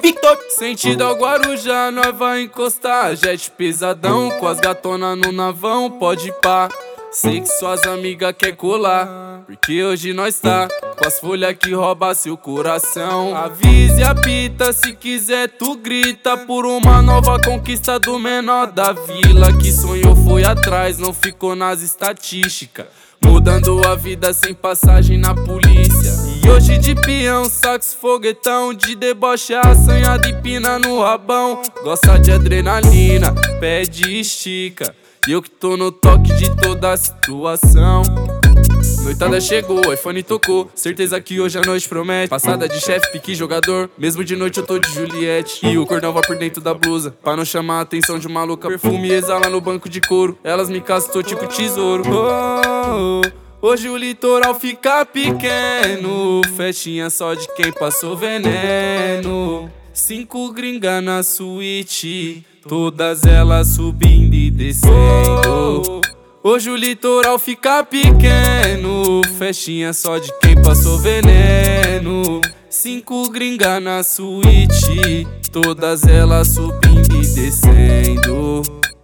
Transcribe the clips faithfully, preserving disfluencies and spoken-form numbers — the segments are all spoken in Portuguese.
Victor. Sentido ao Guarujá, nós vai encostar. Jet pesadão, com as gatona no navão, pode pá. Sei que suas amigas quer colar, porque hoje nós tá com as folhas que rouba seu coração. Avise a pita, se quiser tu grita, por uma nova conquista do menor da vila, que sonhou foi atrás, não ficou nas estatísticas, mudando a vida sem passagem na polícia. E hoje de peão, sax, foguetão, de deboche, assanhado e pina no rabão. Gosta de adrenalina, pede e estica, e eu que tô no toque de toda a situação. Noitada chegou, iPhone tocou, certeza que hoje a noite promete. Passada de chefe, pique jogador, mesmo de noite eu tô de Juliette. E o cordão vai por dentro da blusa, pra não chamar a atenção de maluca. Perfume exala no banco de couro, elas me castam tipo tesouro. Oh, oh, hoje o litoral fica pequeno, festinha só de quem passou veneno. Cinco gringa na suíte, todas elas subindo e descendo. Hoje o litoral fica pequeno, festinha só de quem passou veneno. Cinco gringa na suíte, todas elas subindo e descendo.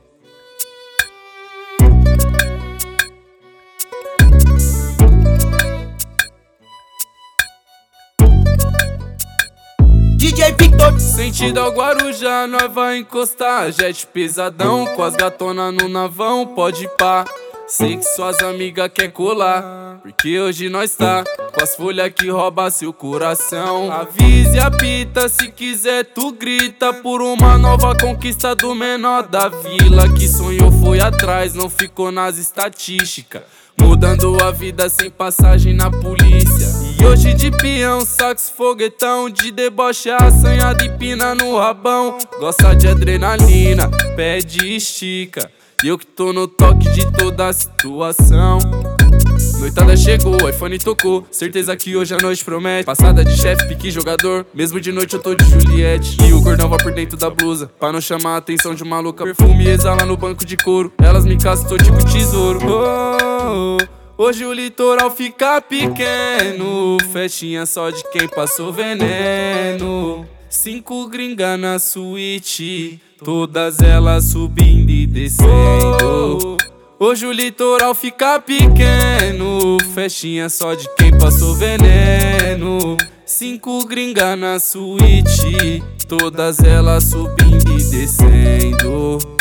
D J Victor. Sentido ao Guarujá, nós vai encostar. Jet pesadão, com as gatona no navão, pode pá. Sei que suas amigas quer colar, porque hoje nós tá com as folhas que rouba seu coração. Avise a pita, se quiser tu grita, por uma nova conquista do menor da vila, que sonhou foi atrás, não ficou nas estatísticas, mudando a vida sem passagem na polícia. E hoje de peão, sax, foguetão, de deboche, assanhado e pina no rabão. Gosta de adrenalina, pede e estica, e eu que tô no toque de toda a situação. Noitada chegou, iPhone tocou, certeza que hoje a noite promete. Passada de chefe, pique jogador, mesmo de noite eu tô de Juliette. E o cordão vai por dentro da blusa, pra não chamar a atenção de maluca. Perfume exala no banco de couro, elas me castam tipo tesouro. Oh, oh, hoje o litoral fica pequeno, festinha só de quem passou veneno. Cinco gringa na suíte, todas elas subindo e descendo. Hoje o litoral fica pequeno, festinha só de quem passou veneno. Cinco gringa na suíte, todas elas subindo e descendo.